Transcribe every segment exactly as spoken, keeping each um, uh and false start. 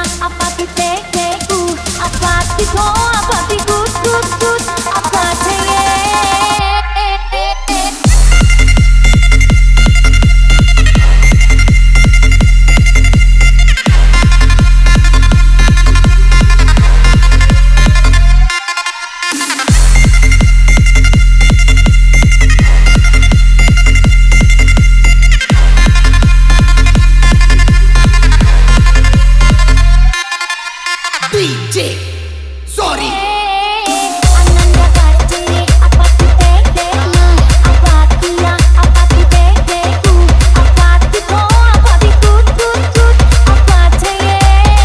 apa ti te te ku, apa ti ko, apa ti good good good, apa te ye. Sorry. Ananda Kacere, apa ti te te na, apa ti ya, apa ti te te ku, apa ti ko, apa ti good good good, apa te ye.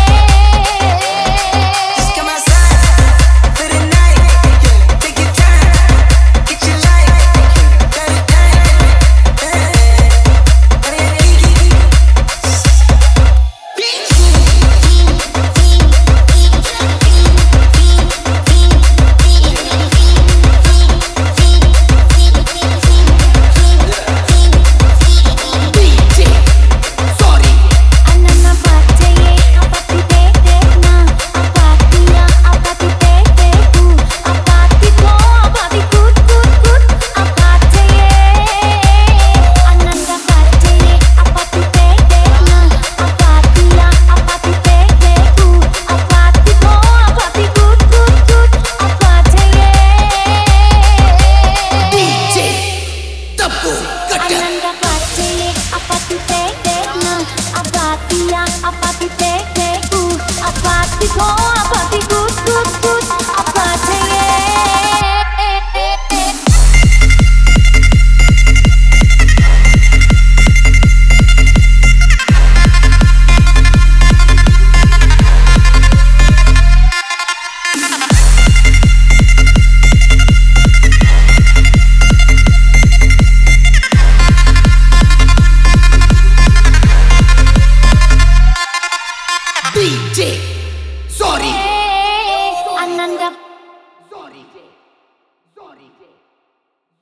Just come outside for the night. Take your time, get your life. Got it Ananda Kacere, apa ti te te na, apa ti ya, apa ti te te ku, apa ti ko, apa ti good good good, apa te ye. Ananda Kacere, apa ti te te na, apa ti ya, apa ti te te ku, apa ti ko, apa ti good good good, apa te ye. Tapo Kata. Ananda Kacere, apa ti te te na, apa ti ya, apa ti te te ku, apa ti ko, apa ti good good